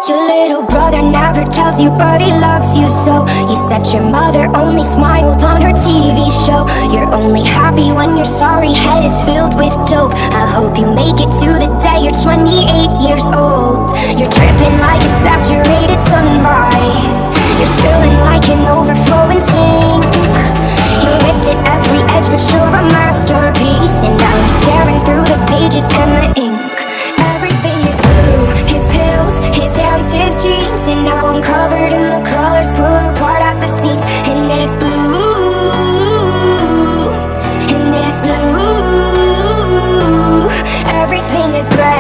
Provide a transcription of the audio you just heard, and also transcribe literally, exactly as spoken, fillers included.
Your little brother never tells you, but he loves you so. You said your mother only smiled on her T V show. You're only happy when your sorry head is filled with dope. I hope you make it to the day you're twenty-eight years old. You're dripping like a saturated sunrise. You're spilling like an overflowing sink. You ripped at every edge, but you're a masterpiece. And now you're tearing through the pages and the ink. Everything is blue, his pills, his hands, his jeans. And now I'm covered in the colors, pull apart at the seams. And it's blue, and it's blue. Everything is gray.